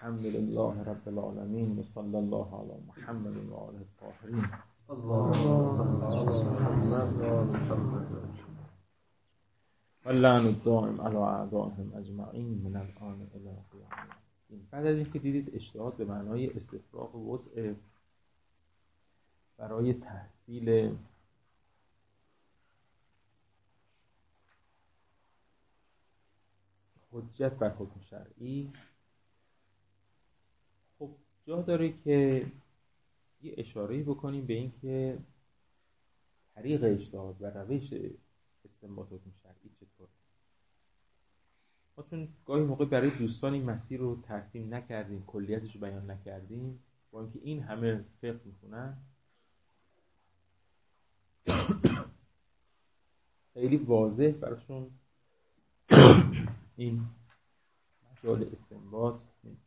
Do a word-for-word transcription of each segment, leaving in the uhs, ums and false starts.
الحمد لله رب العالمين و صلی الله علی محمد و آله الطاهرین. اللهم صل على محمد و آل محمد. واللعن الدائم علی اعدائهم اجمعین من الآن الی قیام الدین. بعد از اینکه دیدید اجتهاد به معنای استفراغ و وسع برای تحصیل حجت بر حکم شرعی، خب جا داره که یه اشاره‌ای بکنیم به این که طریق اجتهاد و روش استنباط حکم شرعی چطور. ما چون گاهی موقع برای دوستان این مسیر رو ترسیم نکردیم، کلیتش رو بیان نکردیم، با اینکه این همه فقه میخونن، خیلی واضح براشون این مجال استنباط نمیشه.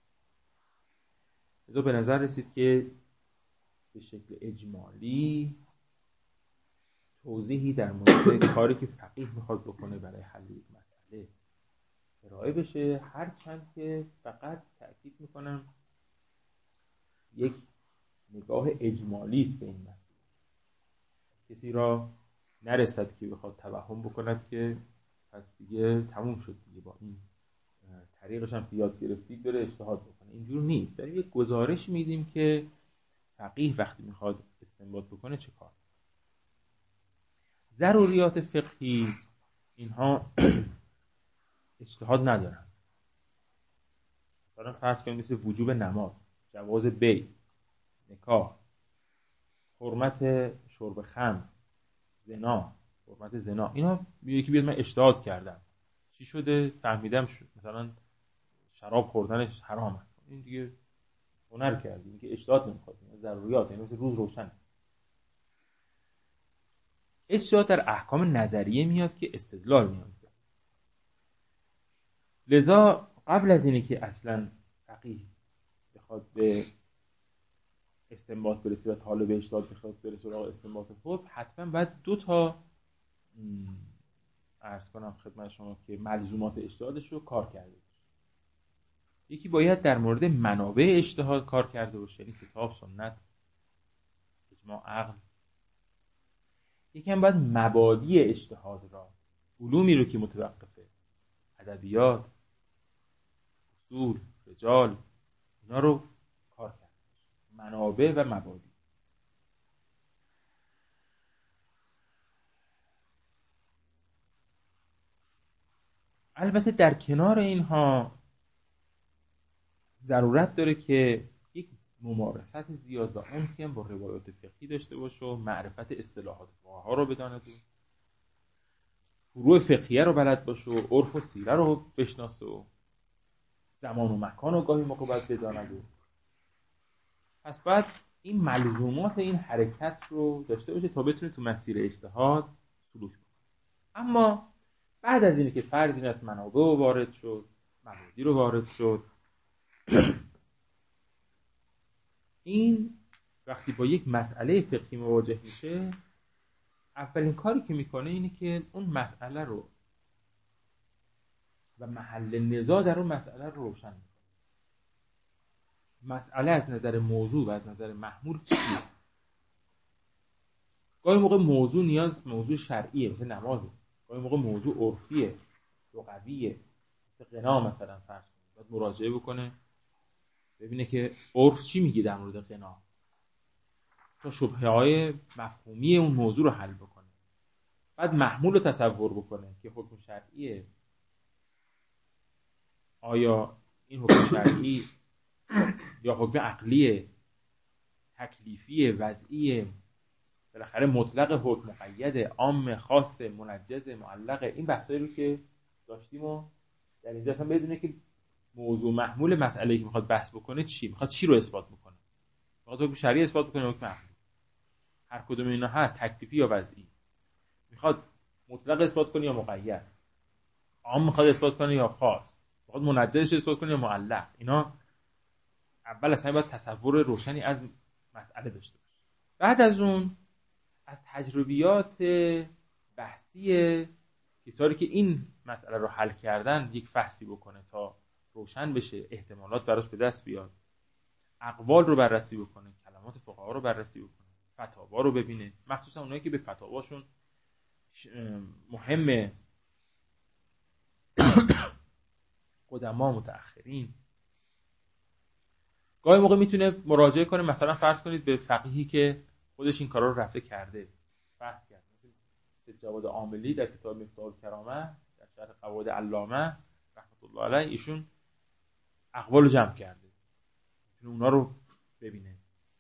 لذا به نظر رسید که به شکل اجمالی توضیحی در مورد کاری که فقیه میخواد بکنه برای حل یک مسئله ارائه بشه، هرچند که فقط تأکید میکنم یک نگاه اجمالی است به این مسئله. کسی را نرسد که بخواد توهم بکند که پس دیگه تموم شد دیگه، با این طریقش هم که یاد گرفتید بره اجتهاد بکنه. اینجور نیست. برای یک گزارش میدیم که فقیه وقتی میخواد استنباط بکنه چه کار. ضروریات فقهی اینها اجتهاد ندارن. مثلا فرض کنیم مثل وجوب نماز، جواز بیع، نکاح، حرمت شرب خمر، زنا، حرمت زنا، اینا یکی بیاد من اجتهاد کردم چی شده فهمیدم شد. مثلا شراب خوردنش حرامه، این دیگه هنر کردی، این که اجتهاد نمیخواد. ضروریات یعنی مثل روز روشن. اجتهاد در احکام نظریه میاد که استدلال نیازه. لذا قبل از اینه که اصلا فقیه بخواد به استنباط برسه و طالب اجتهاد بخواد برسه سراغ استنباط حکم، حتما باید دو تا عرض کنم خدمت شما که ملزومات اجتهادش رو کار کرده باشه. یکی باید در مورد منابع اجتهاد کار کرده باشه، یعنی کتاب، سنت، اجماع، عقل. یکی هم باید مبادی اجتهاد را، علومی رو که متوقفه، ادبیات، اصول، رجال، اینا رو کار کرده باشه. منابع و مبادی. البته در کنار اینها ضرورت داره که یک ممارست زیاد و انسی هم با روایات فقهی داشته باشه و معرفت اصطلاحات فقها رو بداند و فروع فقهیه رو بلد باشه و عرف و سیره رو بشناسه و زمان و مکان رو گاهی موقع باید بداند و پس بعد این ملزومات این حرکت رو داشته باشه تا بتونه تو مسیر اجتهاد سلوک کنه. اما بعد از اینه که فرض این است منابع رو وارد شد، مبادی رو وارد شد، این وقتی با یک مسئله فقهی مواجه میشه، اولین کاری که میکنه اینه که اون مسئله رو و محل نزاع در اون مسئله رو روشن میکنه. مسئله از نظر موضوع و از نظر محمول چیه؟ گاهی موقع موضوع نیاز موضوع شرعیه، مثل نمازه. گاهی موقع موضوع عرفیه، لغویه، مثل غنا مثلا فرض کنید. باید مراجعه بکنه ببینه که عرف چی میگه در مورد غنا تا شبهه‌های مفهومی اون موضوع رو حل بکنه. بعد محمول رو تصور بکنه که حکم شرعیه، آیا این حکم شرعی یا حکم عقلیه، تکلیفیه، وضعیه، بالاخره مطلق حکم، مقید، عام، خاص، منجز، معلق. این بحثایی رو که داشتیم و در اینجا اصلا بدونه که موضوع محمول مسئله‌ای که میخواد بحث بکنه چی، میخواد چی رو اثبات بکنه. میخواد حکم شرعی اثبات بکنه، حکم عقلی، هر کدوم اینا هست، تکلیفی یا وضعی. میخواد مطلق اثبات کنه یا مقید، عام میخواد اثبات کنه یا خاص، میخواد منجزش اثبات کنه یا معلق. اینا اول اصلا باید تصور روشنی از مسئله داشته باشه. بعد از اون از تجربیات بحثی کسانی که این مسئله رو حل کردن یک فحصی بکنه تا روشن بشه، احتمالات براش به دست بیاد، اقوال رو بررسی بکنه، کلمات فقها رو بررسی بکنه، فتاوا رو ببینه، مخصوصا اونایی که به فتاواشون مهمه، قدما متأخرین. گاهی موقع میتونه مراجعه کنه، مثلا فرض کنید به فقیهی که خودش این کارا رو رفته کرده، بحث کرد، مثل سید جواد عاملی در کتاب مفتاح الکرامه در شرح قواعد علامه رحمت الله علیه ایشون اقوال رو جمع کرده، میتونه اونا رو ببینه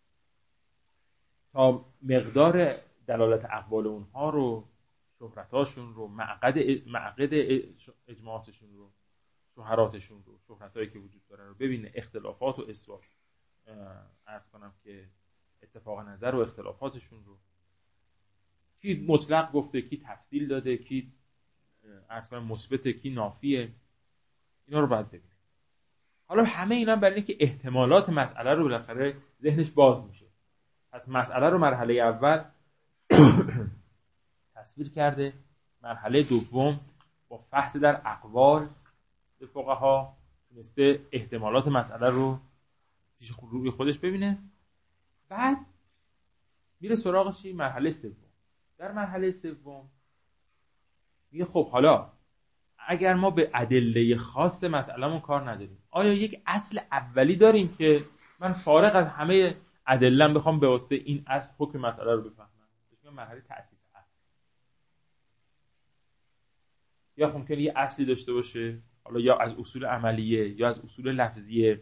تا مقدار دلالت اقوال اونها رو، شهرتاشون رو، معقد معقد اجماعاتشون رو، شهراتشون رو، شهرتایی که وجود داره رو ببینه، اختلافات و اثبات عرض کنم که اتفاق نظر و اختلافاتشون رو، کی مطلق گفته، کی تفصیل داده، کی عرض کنم مثبته، کی نافیه، اینا رو باید ببینه. حالا همه اینا برای اینکه احتمالات مسئله رو بالاخره ذهنش باز میشه. پس مسئله رو مرحله اول تصویر کرده، مرحله دوم با فحص در اقوال فقها تونسته احتمالات مسئله رو پیش روی خودش ببینه. بعد میره سراغ چی؟ مرحله سوم. در مرحله سوم میگه خب حالا اگر ما به ادله خاص مسئلهمون کار نداریم، آیا یک اصل اولی داریم که من فارغ از همه ادله‌ام بخوام به واسطه این اصل حکم مسئله رو بفهمم؟ میگه مرحله تأسیس اصل. یا ممکنه یه اصلی داشته باشه، حالا یا از اصول عملیه یا از اصول لفظیه.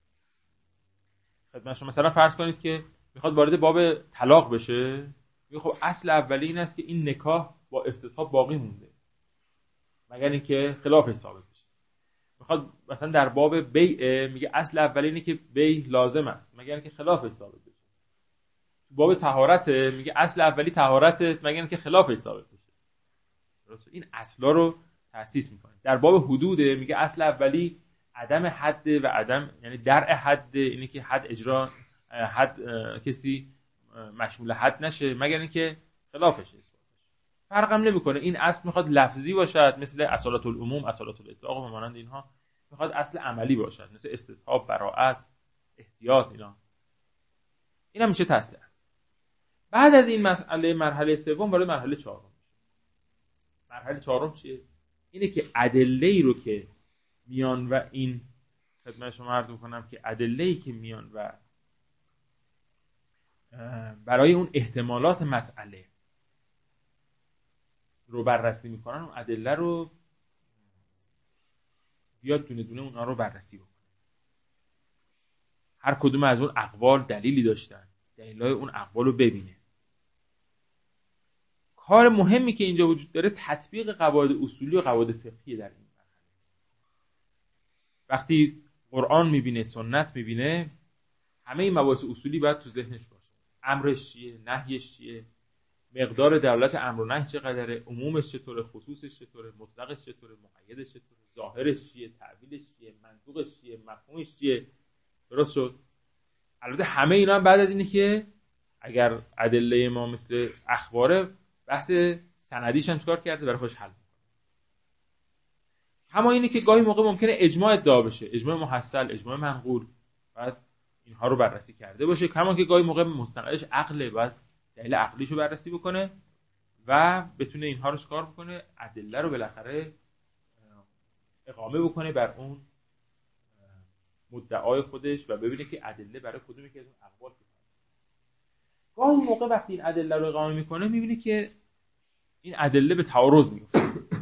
خدمت شما مثلا فرض کنید که میخواد وارد باب طلاق بشه، میگه خب اصل اولی این است که این نکاح با استصحاب باقی مونده مگر اینکه خلافش ثابت بشه. میخواد مثلا در باب بیع، میگه اصل اولی اینه که بیع لازم است مگر اینکه خلافش ثابت بشه. تو باب طهارت میگه اصل اولی طهارت مگر اینکه خلافش ثابت بشه. درسته؟ این اصلا رو تأسیس میکنه. در باب حدود میگه اصل اولی عدم حد و عدم، یعنی درع حد، اینه که حد اجرا حد کسی مشمول حد نشه مگر اینکه خلافش اثبات بشه. فرقم نمیکنه این اصل میخواد لفظی باشد مثل اصالت العموم، اصالت الاطلاق و مانند اینها، میخواد اصل عملی باشد مثل استصحاب، براءت، احتیاط. اینا اینا میشه تأسیس. بعد از این مسئله مرحله سوم وارد مرحله چهارم میشه. مرحله چهارم چیه؟ اینه که ادله‌ای رو که میان و این خدمت شما عرض می‌کنم که ادله‌ای که میان و برای اون احتمالات مسئله رو بررسی میکنن، اون ادله رو بیاد دونه دونه اونها رو بررسی بکنه. هر کدوم از اون اقوال دلیلی داشتن، دلایل اون اقوال رو ببینه. کار مهمی که اینجا وجود داره تطبیق قواعد اصولی و قواعد فقهی در این مرحله. وقتی قرآن میبینه، سنت میبینه، همه این مباحث اصولی باید تو ذهنش باشه. امرش چیه، نهیش چیه، مقدار دلالت امر و نهی چقدره، عمومش چطوره، خصوصش چطوره، مطلقش چطوره، مقیدش چطوره، ظاهرش چیه، تعبیرش چیه، منطوقش چیه، مفهومش چیه. درست شد؟ البته همه اینا هم بعد از اینه که اگر ادله ما مثل اخباره، بحث سندیش هم چیکار کرده برای خودش حل می‌کنه. اما اینه که گاهی موقع ممکنه اجماع ادعا بشه، اجماع محصل، اجماع منقول، بعد اینها رو بررسی کرده باشه. کما که گاهی موقع مستندش عقله، بعد دلیل عقلیشو بررسی بکنه و بتونه اینها رو چیکار بکنه، ادله رو بالاخره اقامه بکنه بر اون مدعای خودش و ببینه که ادله برای کدومی که از اون اقوال کفایت. گاهی موقع وقتی این ادله رو اقامه میکنه میبینه که این ادله به تعارض میفته،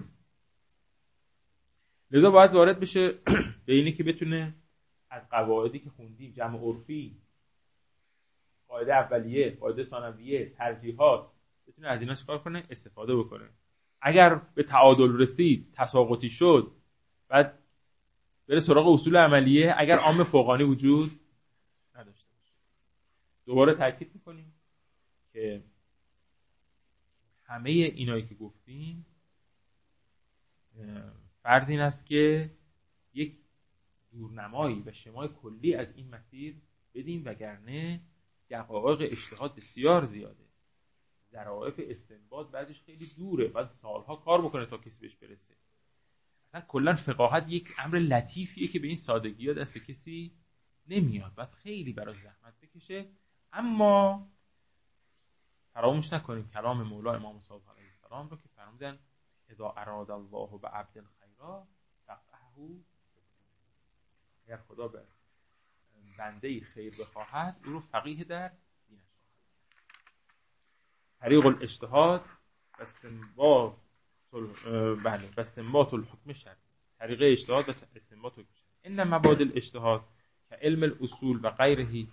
لذا باید وارد بشه به اینه که بتونه از قواعدی که خوندیم، جمع عرفی، قاعده اولیه، قاعده ثانویه، ترجیحات، بتونه از اینا چیکار کنه، استفاده بکنه. اگر به تعادل رسید، تساقطی شد، بعد بره سراغ اصول عملیه اگر عام فوقانی وجود نداشته باشه. دوباره تاکید میکنیم که همه اینایی که گفتیم فرض این است که یک دورنمایی و شمای کلی از این مسیر بدیم، وگرنه دقایق اجتهاد بسیار زیاده، ظرافت استنباط بعضیش خیلی دوره، بعد سالها کار بکنه تا کسی بهش برسه. اصلا کلا فقاهت یک امر لطیفیه که به این سادگی ها دست کسی نمیاد، باید خیلی برای زحمت بکشه. اما فراموش نکنیم کلام مولا امام صادق علیه السلام رو که فرمودن اذا اراد الله بعبد خیرا فقهه، اگر خدا به بنده خیر بخواهد او رو فقیه در دینش خواهد. طریق الاجتهاد و استنباط بله و استنباط الحکم شرعی، طریق اجتهاد و استنباط الحکم شرعی. ان مبادئ الاجتهاد که علم الاصول و غیره،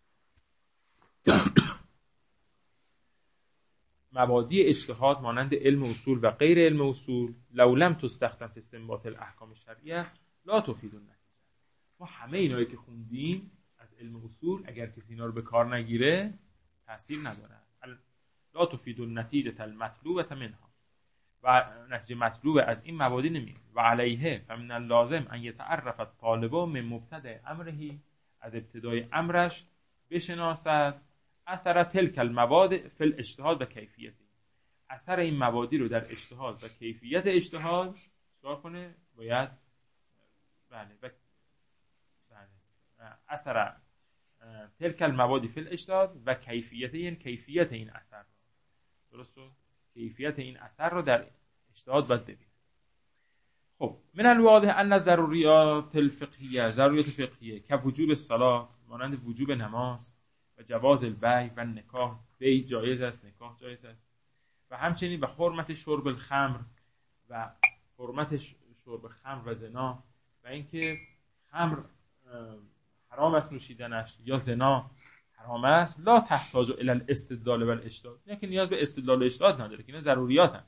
مبادی اجتهاد مانند علم اصول و غیر علم اصول لو لم تستخدم فی استنباط الاحکام الشرعیه لا تفید النتیجه. ما همه اینایی که خوندیم از علم اصول اگر کسی اینا رو به کار نگیره تاثیر نداره. لا تفید النتیجه المطلوبه منها، و نتیجه مطلوب از این مبادی نمیاد. و علیه فمن اللازم ان یتعرف الطالب من مبتدأ امره، از ابتدای امرش بشناسد اثر تلک المبادئ فی الاجتهاد و کیفیت، اثر این مبادی رو در اجتهاد و کیفیت اجتهاد چیکار کنه؟ باید بله بله اثر تلک المبادی فی الاجتهاد و کیفیت، این کیفیت این اثر، درسته؟ کیفیت این اثر رو در اجتهاد باید ببین. خب من الواضح ان ضروریات الفقهیه، ضروریات فقهیه که وجوب الصلاه مانند وجوب نماز و جواز البیع و نکاح، بیع جایز است، نکاح جایز است، و همچنین و حرمت شرب الخمر و حرمت شرب خمر و زنا، و اینکه خمر حرام است نوشیدنش یا زنا حرام است، لا تحتاج الی الاستدلال و الاجتهاد، نه که نیاز به استدلال و اجتهاد نداره که اینا ضروریاتن.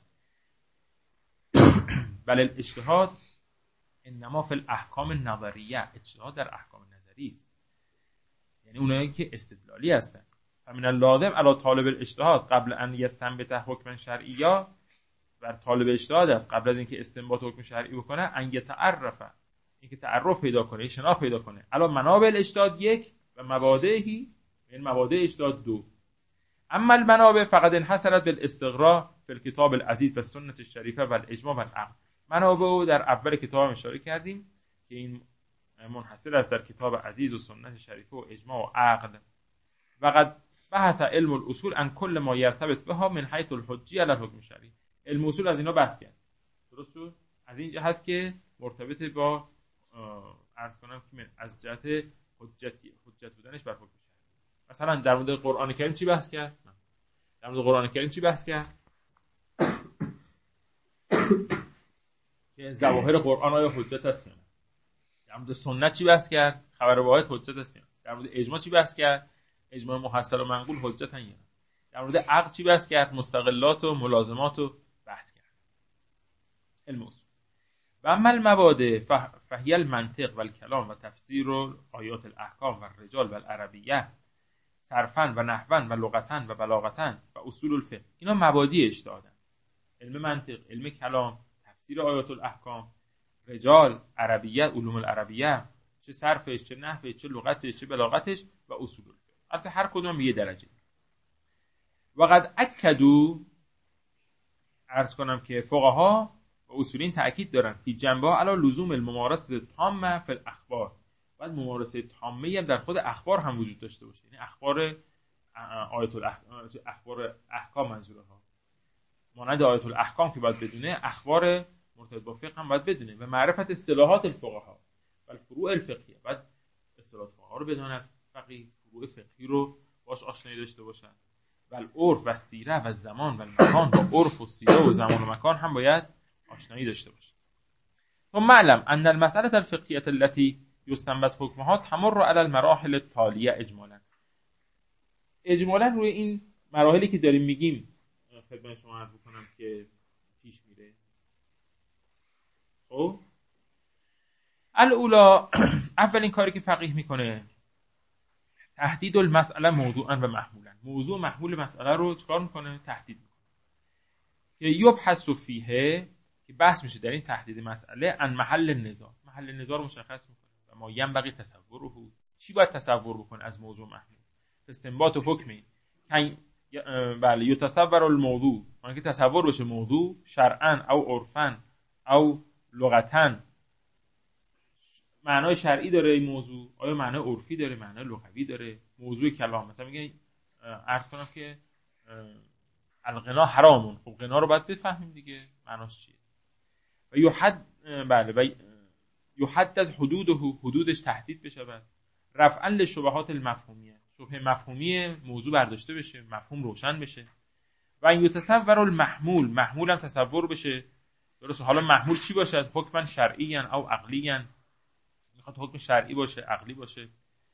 بل الاجتهاد انما فی الاحکام النظریه، اجتهاد در احکام نظری است، یعنی اونایی که استدلالی هستن. فمن اللازم علی طالب الاجتهاد قبل ان یستنبط حکم شرعی، بر طالب اجتهاد است قبل از اینکه استنباط حکم شرعی بکنه ان یتعرف، اینکه تعرف پیدا کنه، شناخت پیدا کنه علی منابع الاجتهاد یک و مبادئهی، این مبادئ اجتهاد دو. اما المنابع فقط انحصرت بالاستقراء فی الکتاب العزیز و سنت الشریفه و الاجماع و العقل. منابع در اول کتاب اشاره کردیم که این منحصر است در کتاب عزیز و سنت شریفه و اجماع و عقل. وقد بحث علم الاصول عن کل ما یرتبط بها من حیث الحجیه علی الحکم الشرعی. علم اصول از اینا بحث کرد، درست شد؟ از این جهت که مرتبط با عرض کنم که از جهت حجتی حجت بودنش بر حکم شرعی. مثلا در مورد قرآن کریم چی بحث کرد؟ در مورد قرآن کریم چی بحث کرد؟ که ظواهر قرآن آیا حجت است یا نه. در مورد سنت چی بحث کرد؟ خبر واحد حجت است یا نه. در مورد اجماع چی بحث کرد؟ اجماع محصل و منقول حجت یا نه. در مورد عقل چی بحث کرد؟ مستقلات و ملازمات رو بحث کرد. علم اصول. و اما المبادئ فهی المنطق و الکلام و تفسیر و آیات الاحکام و الرجال و العربیه صرفاً و نحواً و لغتاً و بلاغتاً و اصول الفقه. اینا مبادی اجتهادن. علم منطق، علم کلام، تفسیر آیات الاحکام، رجال، عربیه، علوم العربیه، چه صرفش، چه نحوش، چه لغتش، چه بلاغتش و اصول الفقه. البته هر کدوم به یه درجه. وقد اکدوا، عرض کنم که فقها و اصولین تاکید دارن فی جنبه علی لزوم الممارسه التامه فی الاخبار. بعد ممارسه تامه هم در خود اخبار هم وجود داشته باشه، یعنی اخبار آیات الاحکام، اخبار احکام منظوره ها، مانند آیات الاحکام که باید بدونه، اخبار مرتبط با فقه هم باید بدونه و معرفت اصطلاحات الفقها و الفروع الفقهیه. بعد اصطلاحات فقها رو بدونه، فقیه فروع فقهی رو باش آشنایی داشته باشه. و العرف و سیره و زمان و مکان، با عرف و سیره و زمان و مکان هم باید آشنایی داشته باشه. ثم معلم ان المساله الفقهیه التي یستنبط حکمها تمر علی المراحل التالیه اجمالا. اجمالا روی این مراحلی که داریم میگیم خدمت شما عرض کنم که پیش میره. خب الاولا، اولین کاری که فقیه میکنه تحدید المسئله موضوعا و محمولا. موضوع محمول مسئله رو چکار میکنه؟ تحدید میکنه. که یبحث فیه، که بحث میشه در این تحدید مسئله، عن محل نزاع. محل نزاع رو مشخص میکنه و ما ینبغی تصوره. چی باید تصور بکنه از موضوع محمول؟ استنباط حکمی که بله یتصور الموضوع، اون که تصور بشه موضوع شرعاً او عرفاً او لغتاً معنای شرعی داره این موضوع، آیا معنای عرفی داره، معنای لغوی داره، موضوع کلام. مثلا میگه عرض کنم که الغنا حرامون، خب غنا رو باید بفهمیم دیگه معناش چیه. و یحد بله و یحدد حدوده، حدودش تهدید بشه، رفعا لشبهات المفهومیه، شبهه مفهومی موضوع برداشته بشه، مفهوم روشن بشه. و این یتصور المحمول، محمول هم تصور بشه. درسته، حالا محمول چی باشد؟ حکما شرعی او عقلی، میخواد حکم شرعی باشه، عقلی باشه،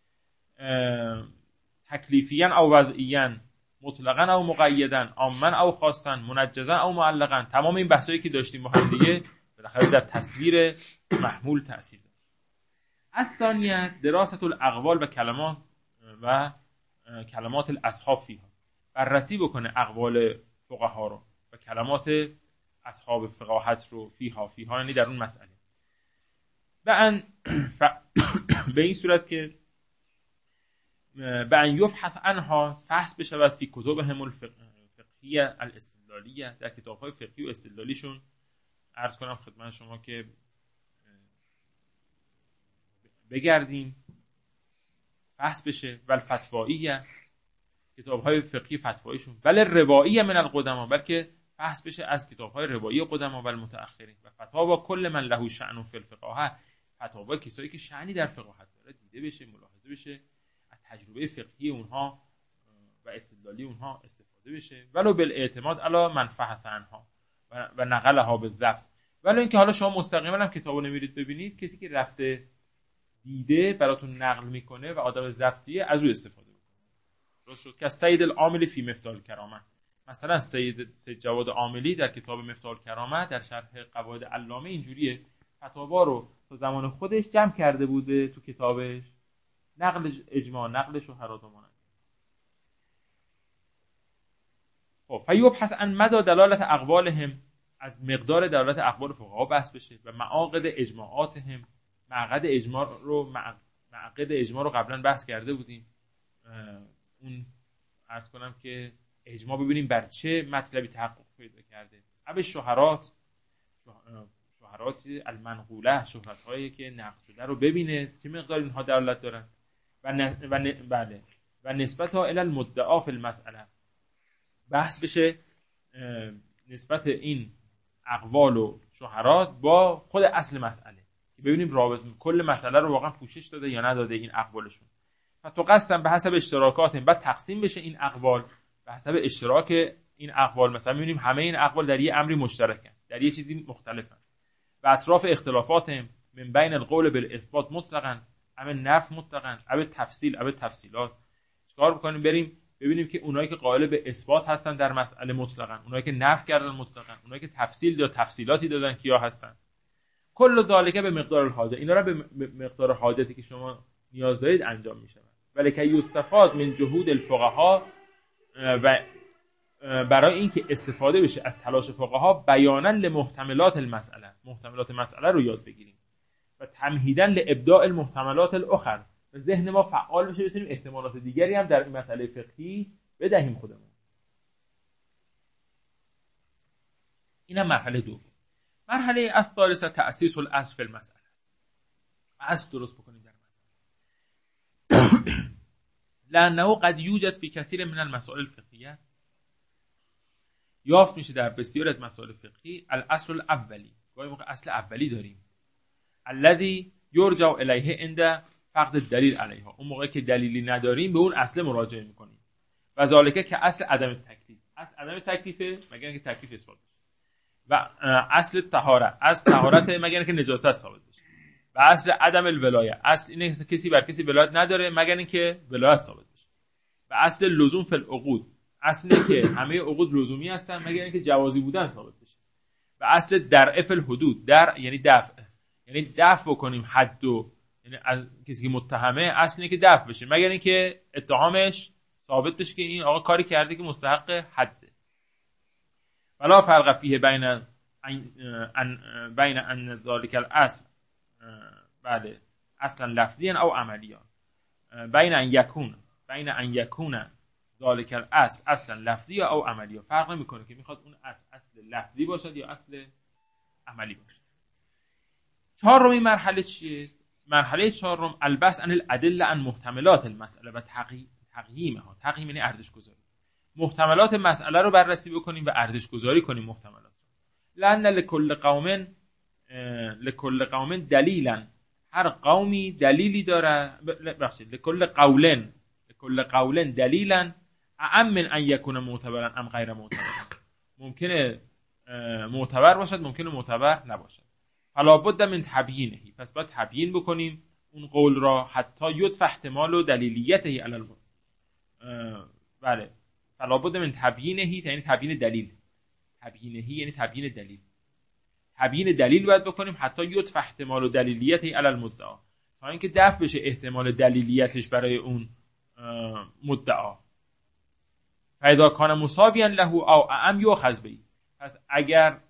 تکلیفیاً او وضعیاً، مطلقاً او مقیداً، عاماً او خاصاً، منجزاً او معلقاً. تمام این بحثایی که داشتیم با هم دیگه بالاخره در تصویر محمول تأثیر داره. الثانیه دراسة الاقوال و کلمات و کلمات الاصحاب فیها، بررسی بکنه اقوال فقها رو و کلمات اصحاب فقاهت رو فیها، فیها یعنی در اون مسئله. و ان ف... به این صورت که به ان یفحث عنها، فحص بشود فی کتبهم الفقهیه الاستدلالیه، در کتاب‌های فقهی و استدلالیشون. عرض کنم خدمت شما که بگردیم بحث بشه. و الفتواییه، کتاب‌های فقهی فتواییشون. ولی رواییه من القدما، بلکه بحث بشه از کتاب‌های روایی قدما و المتأخرین. و فتاوا کل من له شأن فی الفقهه، فتاوا کسایی که شأنی در فقاهت داره دیده بشه، ملاحظه بشه، از تجربه فقهی اونها و استدلالی اونها استفاده بشه. ولو بالاعتماد علی من فحث عنها و نقلها بالضبط. ولی اینکه حالا شما مستقیما هم کتابو نمیرید ببینید، کسی که رفته دیده براتون نقل میکنه و آدم ضبطیه، از او استفاده میکنه. درست شد. که سید العاملی فی مفتاح الکرامه، مثلا سید سید جواد عاملی در کتاب مفتاح الکرامه در شرح قواعد علامه اینجوریه، فتاوا رو تو زمان خودش جمع کرده بوده تو کتابش، نقل اجماع، نقل شهرات و مانند. خب فیبحث عن مدى دلالت اقوالهم، از مقدار دلالت اقوال فقها بحث بشه. و معاقد اجماعاتهم، معقد اجماع رو معقد اجماع رو قبلا بحث کرده بودیم. اون عرض کنم که اجماع ببینیم بر چه مطلبی تحقق پیدا کرده. اب شهرات، شهرات المنقوله، شهرت هایی که نقل شده رو ببینه چه مقدار اینها دلالت دارن. و ن... و ن... بله و نسبت ها الی المدعا فی المسئله، بحث بشه نسبت این اقوال و شهرات با خود اصل مسئله، که ببینیم رابط کل مسئله رو واقعا پوشش داده یا نداده این اقوالشون. فتقسم به حسب اشتراکات، بعد تقسیم بشه این اقوال به حسب اشتراک این اقوال. مثلا می‌بینیم همه این اقوال در یه امری مشترکن، در یه چیزی مختلفن. و اطراف اختلافات من بین القول بالاثبات مطلقاً ام نفی مطلقاً ام تفصیل ام تفصیلات. چیکار بکنیم؟ بریم ببینیم که اونایی که قائل به اثبات هستن در مسئله مطلقاً، اونایی که نفی کردن مطلقاً، اونایی که تفصیل یا تفصیلاتی دادن کیا هستن. کل ذالک به مقدار الحاجه، اینا رو به مقدار حاجتی که شما نیاز دارید انجام میشه. ولی که یستفاد من جهود الفقها، و برای اینکه استفاده بشه از تلاش فقها، بیانا لمحتملات المسئله، محتملات مسئله رو یاد بگیریم. و تمهیدا لابداع المحتملات الاخر، و ذهن ما فعال بشه بتونیم احتمالات دیگری هم در این مسئله فقهی بدهیم خودمون. اینم مرحله دوم. مرحله الثالثه تأسیس الاصل فی المسئله، اصل درست بکنیم در مسئله. لانه قد یوجد فی کثیر من المسائل الفقهیه، یافت میشه در بسیار از مسائل فقهی، الاصل الاولی، گاهی موقع اصل اولی داریم، الذی یرجع الیه عند فقد الدلیل علیها، اون موقعی که دلیلی نداریم به اون اصل مراجعه میکنیم. و ذالک که اصل عدم تکلیف، اصل عدم تکلیفه مگر اینکه تکلیف اثبات بشه. و اصل طهارت، اصل طهارت مگر اینکه نجاست ثابت بشه. و اصل عدم الولایه، اصل اینه که کسی بر کسی ولایت نداره مگر اینکه ولایت ثابت بشه. و اصل لزوم فی العقود، اصل اینه که همه عقود لزومی هستن مگر اینکه جوازی بودن ثابت بشه. و اصل درع فی الحدود، در یعنی دفع، یعنی دفع بکنیم حدو، یعنی از کسی که متهمه اصل اینه که دفع بشه مگر اینکه اتهامش ثابت بشه که این آقا کاری کرده که مستحق حده. ولا فرق فیه بین ان بین ان ذلک الاصل بله اصلا لفظی او عملی، بین ان یکون بین ان یکون ذلک الاصل اصلا لفظی او عملی، فرق نمیکنه که میخواد اون اصل اصل لفظی باشد یا اصل عملی باشد. چهارمین مرحله چیه؟ مرحله چهارم البحث عن الادله عن محتملات المسئله و تقییمها. تقییم یعنی ارزش گذاری. محتملات مسئله رو بررسی بکنیم و ارزش گذاری کنیم محتملات. لأن لكل قوم لكل قوم دلیلا، هر قومی دلیلی داره. بخشید لكل قول لكل قول دلیلا اعم من ان یکون معتبرا ام غیر معتبر. ممکنه معتبر باشد، ممکنه معتبر نباشد. فلا بد من تبیینه، پس باید تبیین بکنیم اون قول را حتی یطفح احتمال و دلیلیته علی الم بله فلا بد من تبیینه، یعنی تبیین دلیل. تبیینه یعنی تبیین دلیل. تبیین دلیل باید بکنیم حتی یطفح احتمال و دلیلیته علی المدعا، تا اینکه دفع بشه احتمال دلیلیتش برای اون مدعا. فاذا کان مساویا له او اعم یؤخذ به. پس اگر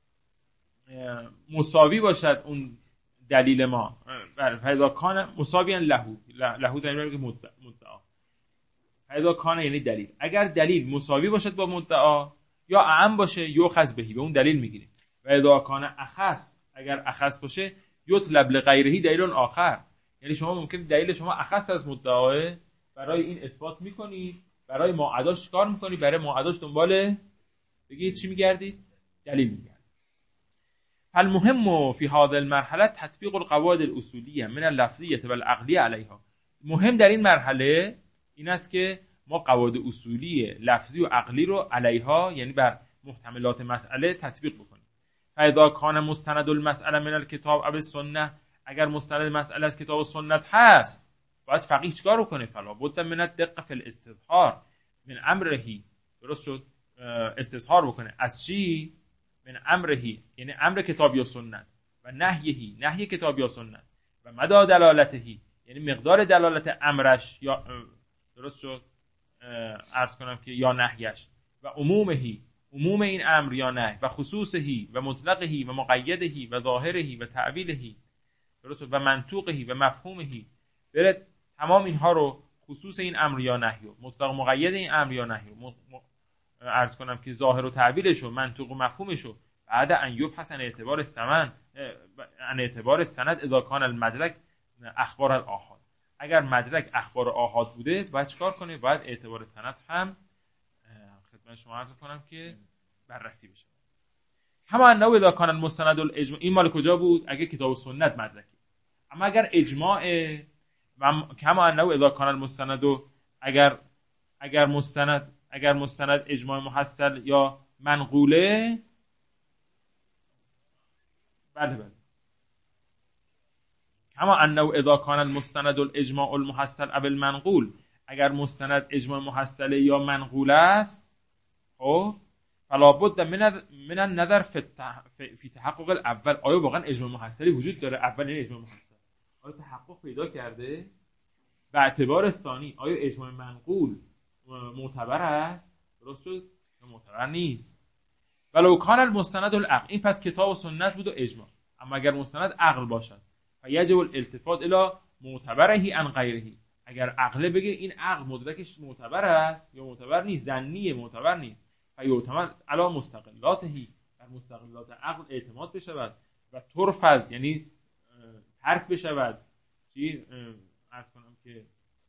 مساوی باشد اون دلیل ما، فاذا کان مساویا له له زمین میگه مدعا. فاذا کان یعنی دلیل. اگر دلیل مساوی باشد با مدعا یا اعم باشه یؤخذ به، به اون دلیل میگیریم. و اذا کان اخص، اگر اخص باشه یطلب لغیره دلیل آخر. یعنی شما ممکنه دلیل شما اخص از مدعا، برای این اثبات میکنید، برای معاداش کار میکنید، برای معاداش دنبال بگید چی میگردید؟ دلیل میگردید. فالمهم فی هذه المرحله تطبیق القواعد الاصولیه من اللفظیه والعقلیه علیها. مهم در این مرحله این است که ما قواعد اصولی لفظی و عقلی رو علیها، یعنی بر محتملات مسئله تطبیق بکنیم. فاذا کان مستند المسئله من الکتاب او السنه، اگر مستند مسئله از کتاب و سنت هست، باید فقیه چیکار کنه؟ فلا بد من الدقه فی الاستظهار من امره. درست شد؟ استظهار بکنه از چی؟ من امره، یعنی امر کتاب یا سنت، و نهیه، نهی کتاب یا سنت، و مدى دلالته، یعنی مقدار دلالت امرش یا درست شد عرض کنم که یا نهیش، و عمومه، عموم این امر یا نهی، و خصوصه و مطلقه و مقیده و ظاهره و تعبیله، درست شد، و منطوقه و مفهومه. برد تمام اینها رو، خصوص این امر یا نهی و مطلق و مقید این امر یا نهی و عرض کنم که ظاهر و تعبیرش و منطوق و مفهومش رو بعد ان یبحث عن اعتبار السمن عن اعتبار السند اذا کان المدرک اخبار الاحاد. اگر مدرک اخبار آحاد بوده باید چیکار کنه؟ باید اعتبار سند هم خدمت شما عرض کنم که بررسی بشه. کما انه اذا کان المستند الاجماع، این مال کجا بود؟ اگه کتاب و سنت مدرکی. اما اگر اجماع و کما انه اذا کان المستند، اگر اگر مستند اگر مستند اجماع محصل یا منقوله، بله بله کما انه اذا کان المستند الاجماع المحصل او المنقول، اگر مستند اجماع محصله یا منقول است، خب فلا بد من من النظر فی تحقق الاول. آیا واقعا اجماع محصلی وجود داره؟ اولین اجماع محصل آیا تحقق پیدا کرده؟ و اعتبار ثانی، آیا اجماع منقول معتبر است؟ درست شد؟ معتبر نیست. ولو کان المستند العقل، این پس کتاب و سنت بود و اجماع. اما اگر مستند عقل باشد فیجب الالتفات الی معتبره عن غیره، اگر عقل بگه این عقل مدرکش معتبر است یا معتبر نیست، ظنیه معتبر نیست، فیعتمد علی مستقلاته، در مستقلات عقل اعتماد بشود و ترفض یعنی ترک بشود چی عرض کنم که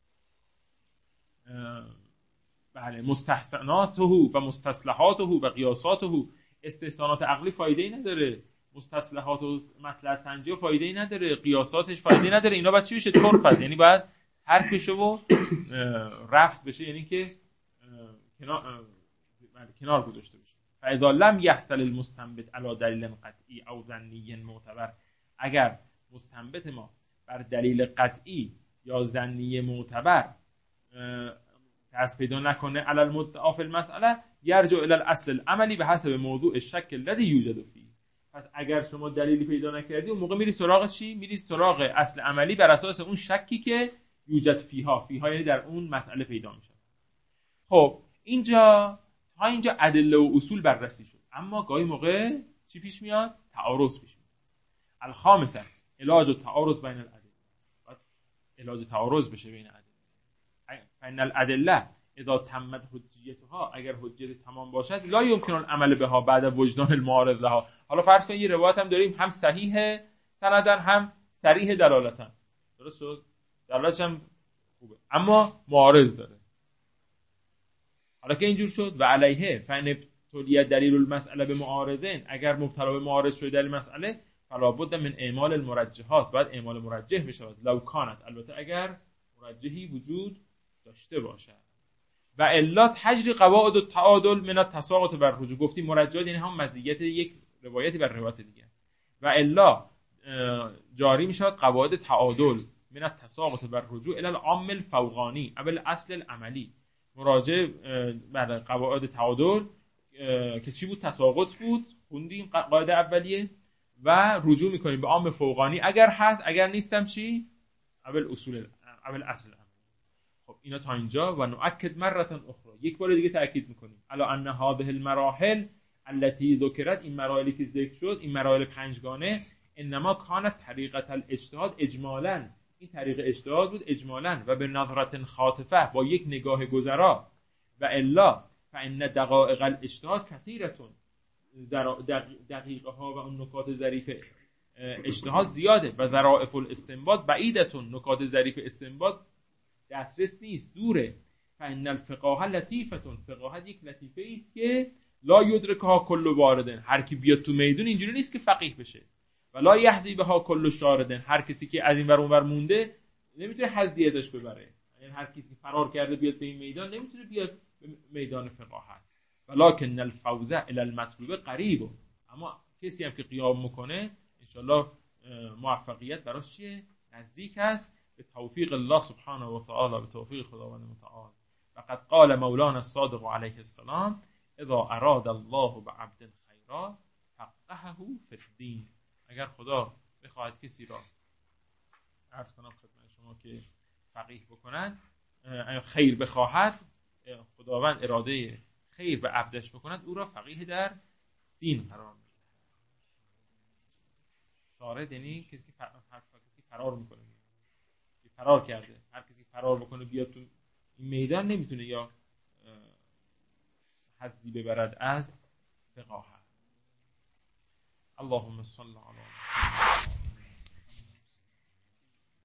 بله مستحسناته و مستصلحاته و قیاساته. استحسانات عقلی فایده ای نداره، مستصلحات و مصلحت سنجی و فایده ای نداره، قیاساتش فایده ای نداره. اینا باید چی بشه؟ ترفض، یعنی باید ترک بشه و رفض بشه، یعنی که کنار کنار گذاشته بشه. فاذا لم يحصل المستنبط على دلیل قطعی او ظنی معتبر، اگر مستنبط ما بر دلیل قطعی یا ظنی معتبر دست پیدا نکنه علی المدعا فی المسئله، یرجع الی الاصل العملی به حسب موضوع الشک الذی یوجد فیه. پس اگر شما دلیلی پیدا نکردی اون موقع میری سراغ چی؟ میری سراغ اصل عملی بر اساس اون شکی که یوجد فیها، فیها یعنی در اون مسئله پیدا میشه. خب اینجا تا اینجا ادله و اصول بررسی شد، اما گاهی موقع چی پیش میاد؟ تعارض پیش میاد. الخامسه علاج التعارض بین الادله، علاج تعارض بشه بین ادله. فإن الادله اذا تمت حجیتها، اگر حجت تمام باشد لا یمکن العمل بها بعد وجدان المعارض لها. حالا فرض کن یه روایت هم داریم هم صحیحه سندن هم صریح دلالتن. درست شد؟ دلالتش هم خوبه اما معارض داره. حالا که اینجور شد و علیه فن تولیت دلیل المسئله به معارضین، اگر مبتلا به معارض شده دلیل مسئله فلا بد من اعمال المرجحات، باید اعمال مرجح بشه. لو کانت، البته اگر مرجحی وجود داشته باشه. و الا تجری قواعد التعادل من التساقط بر رجوع. گفتیم مرجحات یعنی هم مزیت یک روایتی بر روایت دیگه. و الا جاری میشود قواعد تعادل من التساقط بر رجوع الی العام الفوقانی اول اصل العملی. مراجعه بر قواعد تعادل که چی بود؟ تساقط بود، خوندیم قاعده اولیه، و رجوع میکنیم به عام فوقانی اگر هست، اگر نیستم چی؟ اول اصول اول اصل العملی. خب اینا تا اینجا. و نؤکد مرة اخرى، یک بار دیگه تاکید میکنیم الا ان هذه المراحل التي ذکرت، این مراحلی که ذکر شد، این مراحل پنجگانه، انما کانت طریقه الاجتهاد اجمالا، این طریق اجتهاد بود اجمالا، و به نظرت خاطفه، با یک نگاه گذرا. و الا فان دقائق الاجتهاد کثیرتون، دقیقه ها و اون نکات ظریف اجتهاد زیاده. و ظرائف الاستنباط بعیدتون، نکات ظریف استنباط دسترس نیست، دوره. فان الفقاهه لطیفتون، فقاهت یک لطیفه است که لا یدرکها کل واردن، هر کی بیاد تو میدون اینجوری نیست که فقیه بشه. و لا یهدی بها کل شاردن، هر کسی که از این ور اون ور مونده نمیتونه حظی ازش ببره. یعنی هر کسی که فرار کرده بیاد به این میدان نمیتونه بیاد به میدان فقاهت. ولکن الفوز الی المطلوب قریب، اما کسی هم که قیام میکنه انشالله موفقیت براش چیه؟ نزدیک است، به توفیق الله سبحانه و تعالی، به توفیق خداوند متعال. وقد قال مولانا الصادق علیه السلام اذا اراد الله بعبد خیرا فقهه فی الدین. اگر خدا بخواهد کسی را، عرض کنم خدمت شما که فقیه بکند، خیر بخواهد، خداوند اراده خیر به عبدش بکند، او را فقیه در دین قرار میده. شارد یعنی کسی که فرار میکنه، فرار کرده. هر کسی فرار بکنه بیاد تو این میدان نمیتونه یا حظی ببرد از فقاهت. اللهم صل علی